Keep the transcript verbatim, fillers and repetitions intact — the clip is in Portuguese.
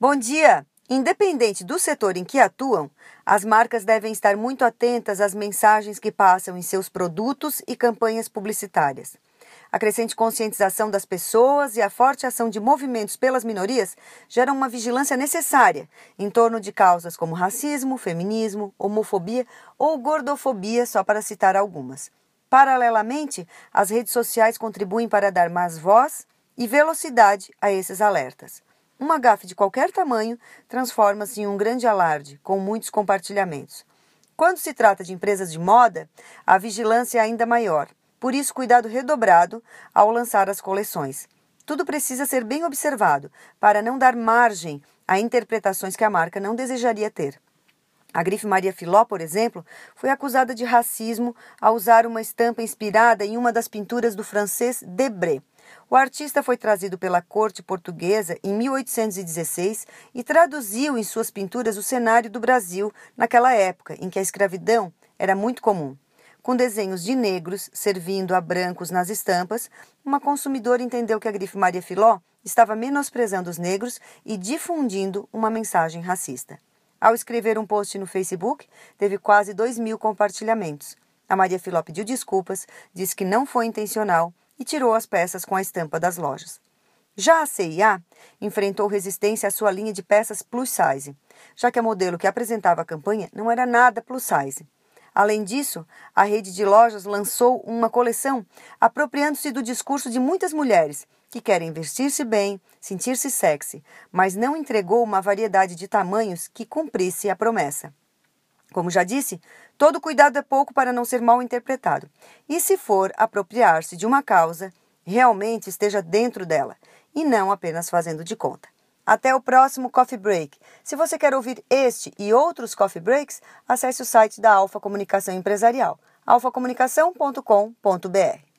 Bom dia! Independente do setor em que atuam, as marcas devem estar muito atentas às mensagens que passam em seus produtos e campanhas publicitárias. A crescente conscientização das pessoas e a forte ação de movimentos pelas minorias geram uma vigilância necessária em torno de causas como racismo, feminismo, homofobia ou gordofobia, só para citar algumas. Paralelamente, as redes sociais contribuem para dar mais voz e velocidade a esses alertas. Uma gafe de qualquer tamanho transforma-se em um grande alarde, com muitos compartilhamentos. Quando se trata de empresas de moda, a vigilância é ainda maior. Por isso, cuidado redobrado ao lançar as coleções. Tudo precisa ser bem observado, para não dar margem a interpretações que a marca não desejaria ter. A grife Maria Filó, por exemplo, foi acusada de racismo ao usar uma estampa inspirada em uma das pinturas do francês Debré. O artista foi trazido pela corte portuguesa em mil oitocentos e dezesseis e traduziu em suas pinturas o cenário do Brasil naquela época, em que a escravidão era muito comum. Com desenhos de negros servindo a brancos nas estampas, uma consumidora entendeu que a grife Maria Filó estava menosprezando os negros e difundindo uma mensagem racista. Ao escrever um post no Facebook, teve quase dois mil compartilhamentos. A Maria Filó pediu desculpas, disse que não foi intencional e tirou as peças com a estampa das lojas. Já a C e A enfrentou resistência à sua linha de peças plus size, já que a modelo que apresentava a campanha não era nada plus size. Além disso, a rede de lojas lançou uma coleção apropriando-se do discurso de muitas mulheres que querem vestir-se bem, sentir-se sexy, mas não entregou uma variedade de tamanhos que cumprisse a promessa. Como já disse, todo cuidado é pouco para não ser mal interpretado. E se for apropriar-se de uma causa, realmente esteja dentro dela, e não apenas fazendo de conta. Até o próximo Coffee Break. Se você quer ouvir este e outros Coffee Breaks, acesse o site da Alfa Comunicação Empresarial, alfa comunicação ponto com ponto br.